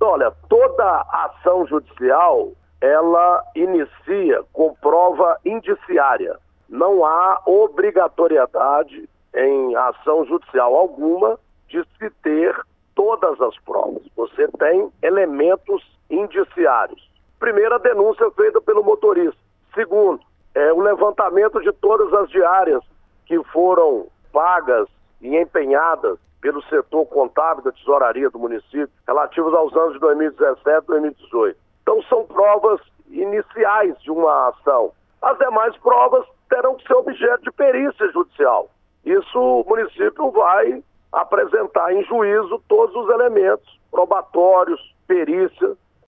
Olha, toda ação judicial, ela inicia com prova indiciária. Não há obrigatoriedade em ação judicial alguma de se ter todas as provas. Você tem elementos indiciários. Primeiro, a denúncia feita pelo motorista. Segundo, o levantamento de todas as diárias que foram pagas e empenhadas pelo setor contábil da tesouraria do município, relativos aos anos de 2017 e 2018. Então, são provas iniciais de uma ação. As demais provas terão que ser objeto de perícia judicial. Isso o município vai apresentar em juízo todos os elementos probatórios, perícia,